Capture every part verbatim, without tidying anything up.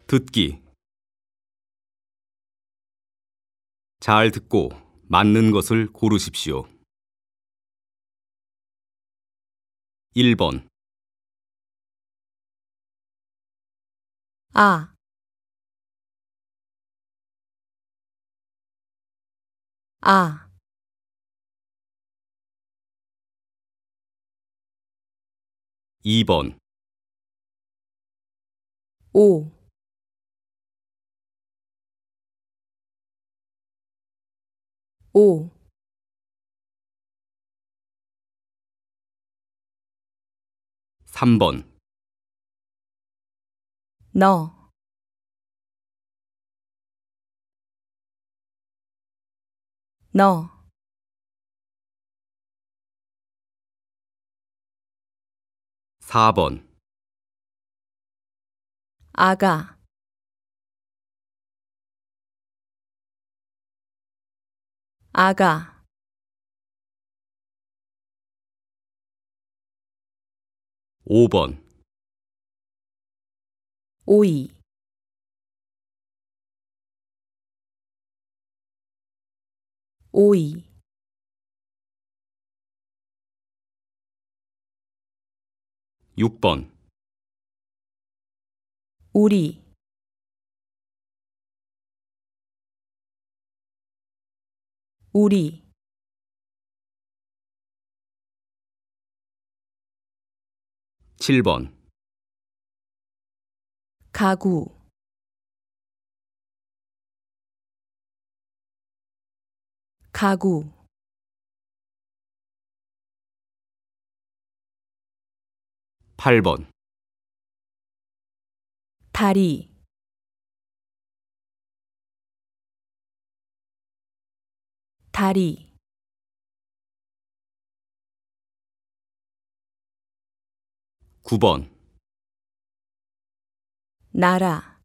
듣기. 잘 듣고 맞는 것을 고르십시오. 일 번, 아, 아, 이 번, 오, 오, 삼 번, 너, 너, 사 번, 아가, 아가, 오 번, 오이, 오이, 육 번, 우리, 우리, 칠 번, 가구, 가구, 팔 번, 다리, 다리, 구 번, 나라,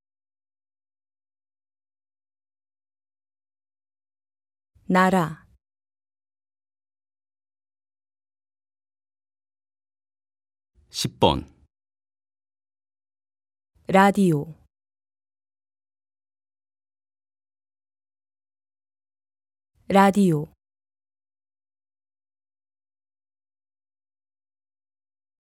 나라, 십 번, 라디오, 라디오,